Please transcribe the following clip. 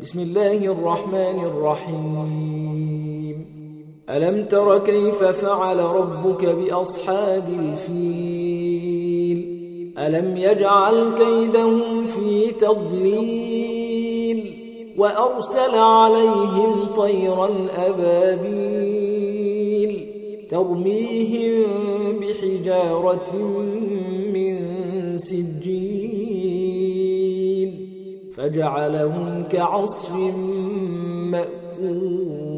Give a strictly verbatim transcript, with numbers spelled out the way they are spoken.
بسم الله الرحمن الرحيم ألم تر كيف فعل ربك بأصحاب الفيل ألم يجعل كيدهم في تضليل وأرسل عليهم طيرا أبابيل ترميهم بحجارة من سجيل فجعلهم كعصف مأكول.